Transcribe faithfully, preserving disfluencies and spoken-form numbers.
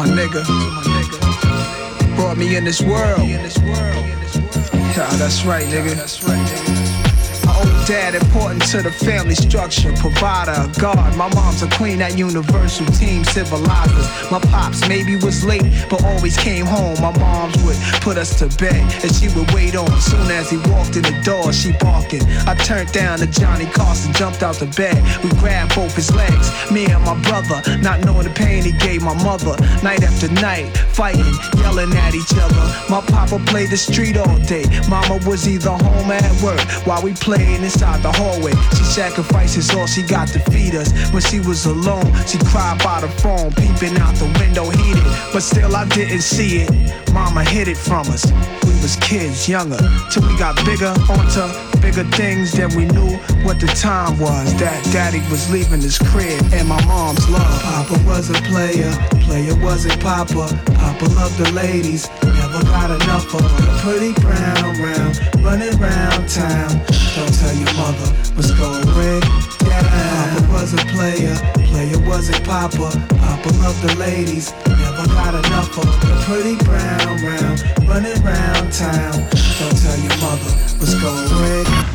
my nigga, to my nigga. Brought me in this world. Yeah, that's right, nigga. That's right, nigga. My old dad important to the family structure, provider, a guard. My mom's a queen at Universal Team Civilizers. My pops maybe was late, but always came home. My moms would put us to bed, and she would wait on. Soon as he walked in the door, she barking. I turned down to Johnny Carson, jumped out the bed. We grabbed both his legs, me and my brother, not knowing the pain he gave my mother. Night after night, fighting, yelling at each other. My papa played the street all day. Mama was either home or at work while we played inside the hallway. She sacrifices all she got to feed us. When she was alone, she cried by the phone, peeping out the window heated, but still I didn't see it. Mama hid it from us. We was kids, younger, till we got bigger, onto bigger things than we knew what the time was. That daddy was leaving his crib and my mom's love. Papa was a player, player wasn't Papa. Papa loved the ladies, never got enough of a pretty brown round, running round town. Don't tell your mother what's going red down. Papa was a player, player wasn't Papa. Papa loved the ladies, never got enough of the pretty brown round, running round town. Don't tell your mother what's going red.